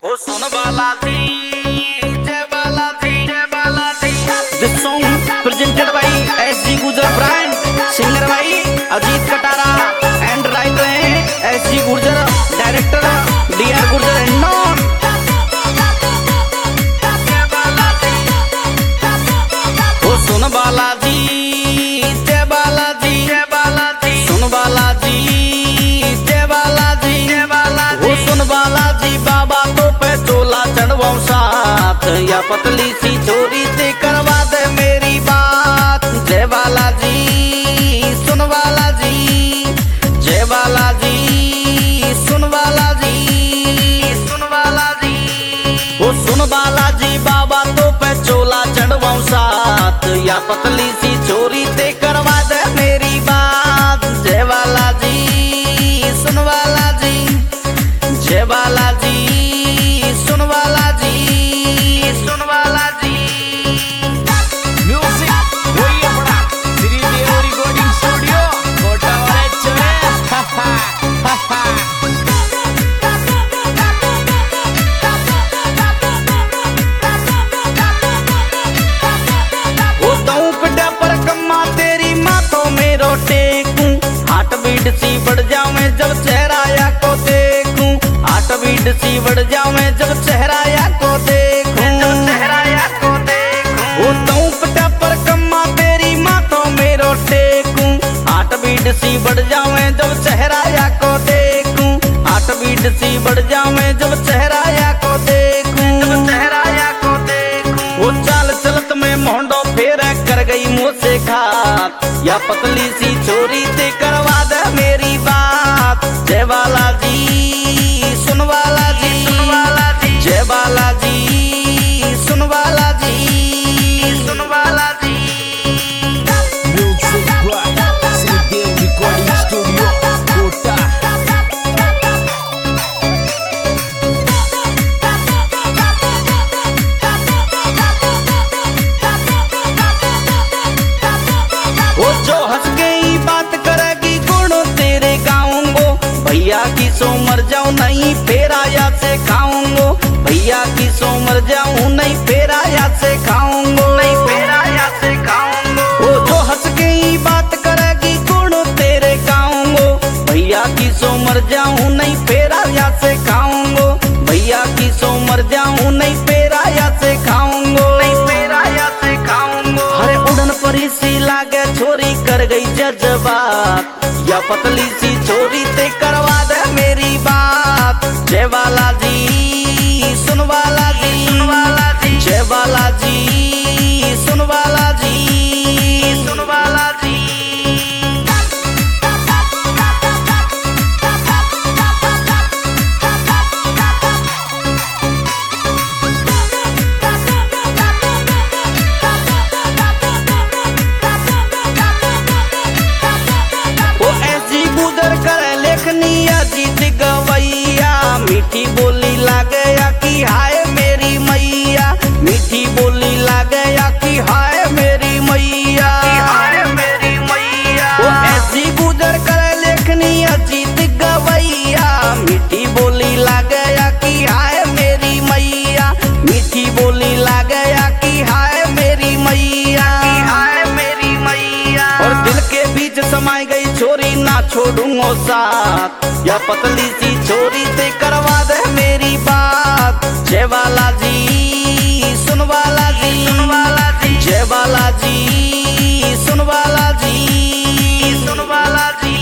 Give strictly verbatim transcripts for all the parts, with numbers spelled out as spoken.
ओ सुन बालाजी, जय बालाजी, जय Balaji. This song presented by S G Gurjar brand, singer भाई अजीत कटारा एंड राइटर हैं S G Gurjar, director D R Gurjar and नॉन। ओ सुन बालाजी, जय बालाजी, जय बालाजी। सुन बालाजी, जय बालाजी, जय बालाजी। ओ सुन बालाजी, बाबा तो पे चोला चढ़वाऊं साथ, या पतली सी छोरी से करवा दे मेरी बात। जय बालाजी, सुन बालाजी, जय बालाजी, सुन बालाजी, सुन बालाजी। ओ सुन बालाजी, बाबा तो पे चोला चढ़वाऊं साथ, या पतली सी छोरी से करवा दे मेरी बात। जय बालाजी, सुन बालाजी, जय बालाजी, सुन बालाजी, सुन बालाजी। म्यूजिक वही अपना श्रीदेव रिकॉर्डिंग स्टूडियो कोटा वाले चले। हा हा हा हा। ओ तऊ पिटा पर कम्मा तेरी माथों में रोटे कूं, हाट बीट सी बढ़ जाऊं जब चेहरा या को देखूं। हाट बीट सी बढ़ जाऊं जब चेहरा या को देखूं, जब चेहरा या को देखूं। ओ तऊ पिटा पर कम्मा तेरी माथों में रोटे कूं, हाट बीट सी बढ़ जाऊं जब चेहरा या को देखूं। हाट बीट सी बढ़ जाऊं जब चेहरा या को देखूं, जब चेहरा या को देखूं। वो चाल चलत में मोहंडो फेर कर गई मुझसे खात, या पतली सी छोरी से करवा दे मेरी बात। जय बालाजी, सुन बालाजी, सुन बालाजी, जय बालाजी, सुन बालाजी, सुन Balaji. Music by Shridev recording studio Kota. वो जो हंस गई बात करेगी गुण तेरे गाऊंगो, भैया की सो मर जाऊं नहीं फेर आया से खाऊंगो। भैया की सो मर जाऊं नहीं फेर आया से खाऊंगो, नहीं फेर आया से खाऊंगो। वो जो हंस गई बात करेगी गुण तेरे गाऊंगो, भैया की सो मर जाऊं नहीं फेर आया से खाऊंगो। भैया की सो मर जाऊं नहीं फेर आया से खाऊंगो, नहीं फेर आया से खाऊंगो। हरे उड़न परी सी लागे छोरी कर गई जज्बात, या पतली सी छोरी ते करवा दे मेरी बात। जय बालाजी, सुन बालाजी, सुन बालाजी, जय बालाजी, सुन बालाजी, सुन बालाजी। जीत गवैया, मीठी बोली लागया कि हाय मेरी मैया। मीठी बोली लागया कि हाय मेरी मैया, हाय मेरी मैया। वो ऐसी गुजर कर लेखनी जीत गवैया, मीठी बोली लागया कि हाय मेरी मैया। मीठी बोली लागया कि हाय मेरी मैया, हाय मेरी मैया। और दिल के बीच समाई गई छोरी ना छोड़ूंगो साथ, या पतली सी छोरी से करवा दे मेरी बात। जय बालाजी, सुन बालाजी, सुन बालाजी, जय बालाजी, सुन बालाजी, सुन बालाजी।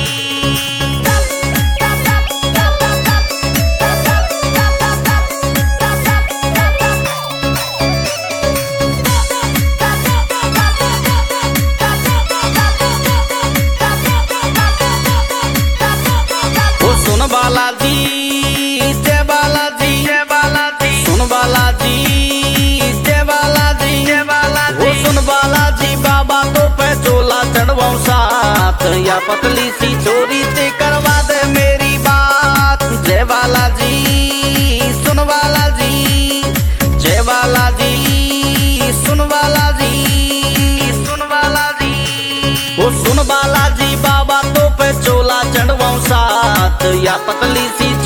सुन बालाजी, जय बालाजी, जय बालाजी। सुन बालाजी, जय बालाजी, जय बालाजी। ओ सुन बालाजी, बाबा तो पे चोला चढ़वाऊं साथ, या पतली सी छोरी से करवा दे मेरी बात। जय बालाजी, सुन बालाजी, जय बालाजी, सुन बालाजी, सुन बालाजी। ओ सुन बालाजी, बाबा तो पे चोला चढ़वाऊं साथ, या पतली सी